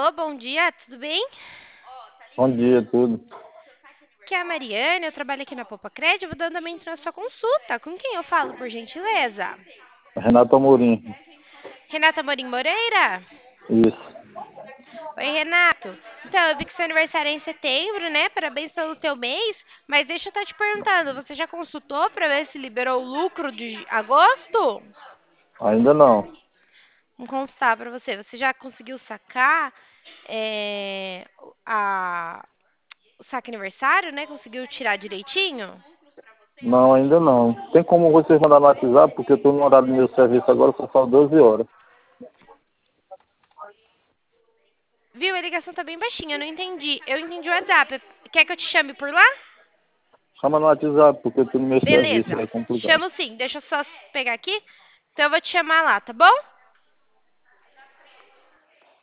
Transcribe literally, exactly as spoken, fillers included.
Alô, bom dia, tudo bem? Bom dia, tudo. Aqui é a Mariane, eu trabalho aqui na Poupa Crédito, vou dar andamento na sua consulta. Com quem eu falo, por gentileza? Renato Amorim. Renata Morim Moreira? Isso. Oi, Renato. Então, eu vi que seu aniversário é em setembro, né? Parabéns pelo seu mês. Mas deixa eu estar te perguntando, você já consultou para ver se liberou o lucro de agosto? Ainda não. Vou consultar para você. Você já conseguiu sacar é, a, o saque aniversário, né? Conseguiu tirar direitinho? Não, ainda não. Tem como vocês mandar no WhatsApp, porque eu estou no horário do meu serviço agora, só falta doze horas. Viu? A ligação tá bem baixinha, eu não entendi. Eu entendi o WhatsApp. Quer que eu te chame por lá? Chama no WhatsApp, porque eu estou no meu serviço, Beleza. é complicado. Chamo sim. Deixa eu só pegar aqui. Então eu vou te chamar lá, tá bom?